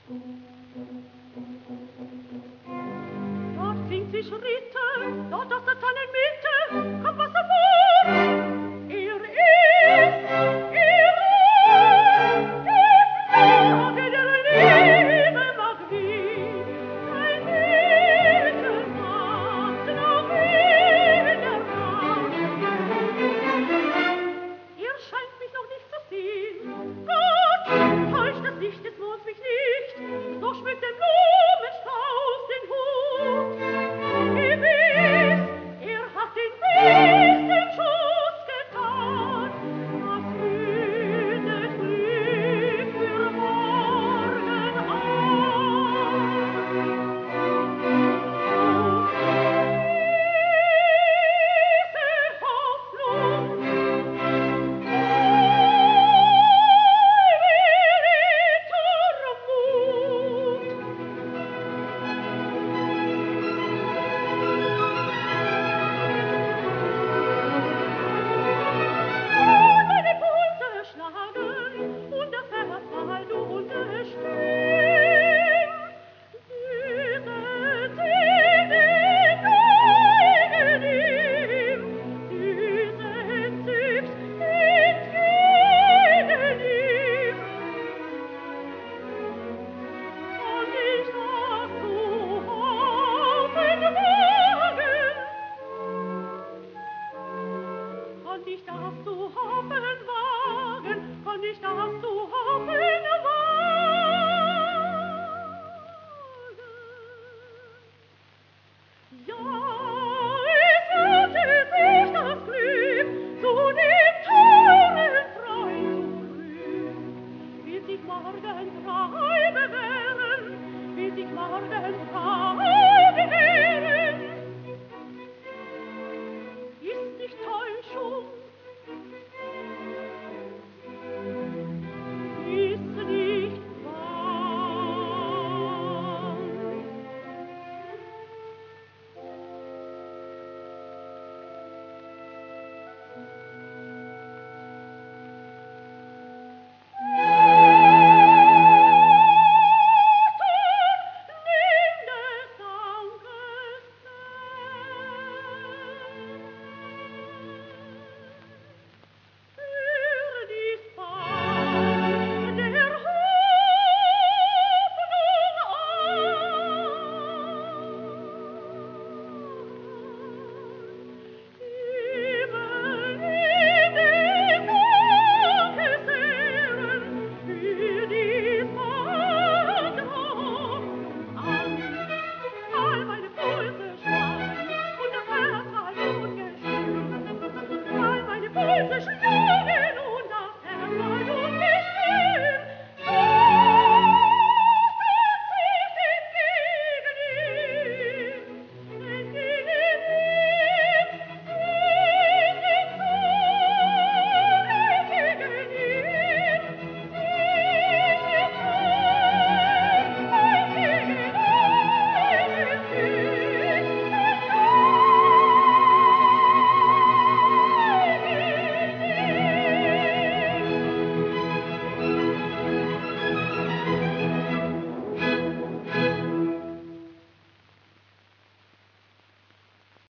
Dort singt sie Schritte, dort aus der Tannenmitte kommt Wasser vor. Er ist der Liebe mag wie ein Mitternacht noch in der Nacht. Er scheint mich noch nicht zu sehen. Gott, täuscht das Licht des Monds mich nicht, doch schmückt der Mond